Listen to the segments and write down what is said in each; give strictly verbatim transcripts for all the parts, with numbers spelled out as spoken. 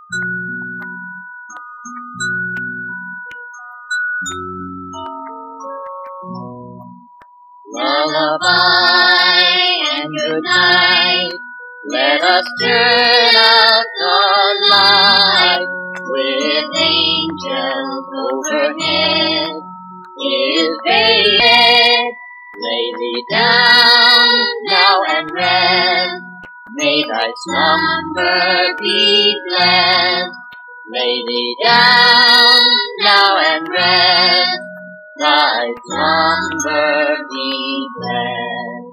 Lullaby and good night, let us turn out the light. With angels overhead, his bed, lay thee down now and rest. May thy slumber be blessed. Lay thee down now and rest. Thy slumber be blessed.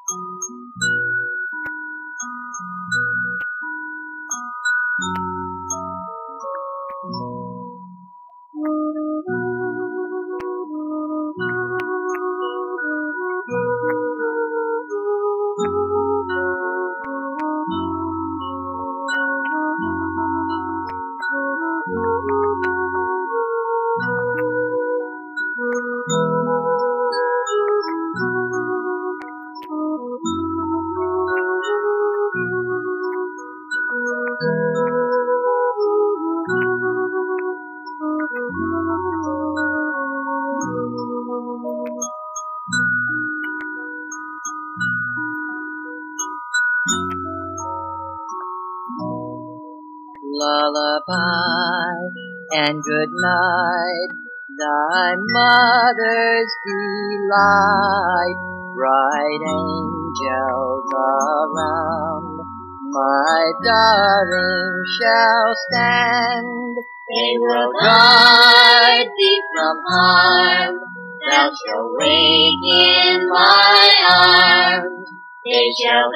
Lullaby and good night, thy mother's delight. Bright angels around my darling shall stand. They will guard thee from harm, thou shalt wake in my arms. They shall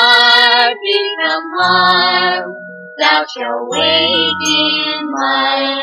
guard thee from harm, thou shalt wake in my